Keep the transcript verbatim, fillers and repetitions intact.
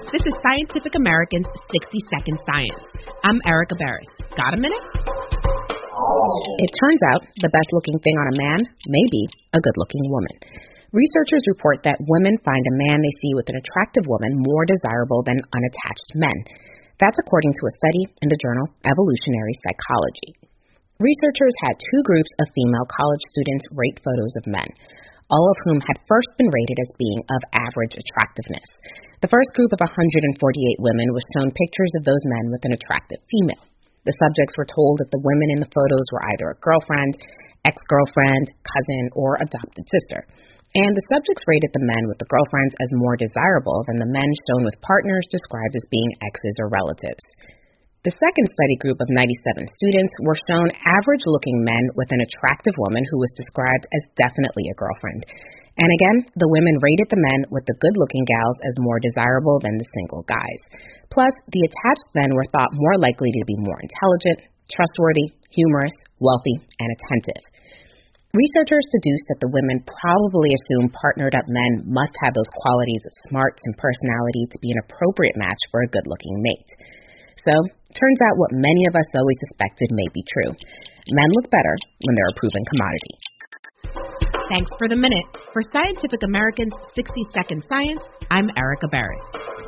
This is Scientific American's sixty second Science. I'm Erica Barris. Got a minute? It turns out the best-looking thing on a man may be a good-looking woman. Researchers report that women find a man they see with an attractive woman more desirable than unattached men. That's according to a study in the journal Evolutionary Psychology. Researchers had two groups of female college students rate photos of men, all of whom had first been rated as being of average attractiveness. The first group of one hundred forty-eight women was shown pictures of those men with an attractive female. The subjects were told that the women in the photos were either a girlfriend, ex-girlfriend, cousin, or adopted sister. And the subjects rated the men with the girlfriends as more desirable than the men shown with partners described as being exes or relatives. The second study group of ninety-seven students were shown average-looking men with an attractive woman who was described as definitely a girlfriend. And again, the women rated the men with the good-looking gals as more desirable than the single guys. Plus, the attached men were thought more likely to be more intelligent, trustworthy, humorous, wealthy, and attentive. Researchers deduced that the women probably assumed partnered-up men must have those qualities of smarts and personality to be an appropriate match for a good-looking mate. So, turns out what many of us always suspected may be true. Men look better when they're a proven commodity. Thanks for the minute. For Scientific American's sixty second Science, I'm Erica Barris.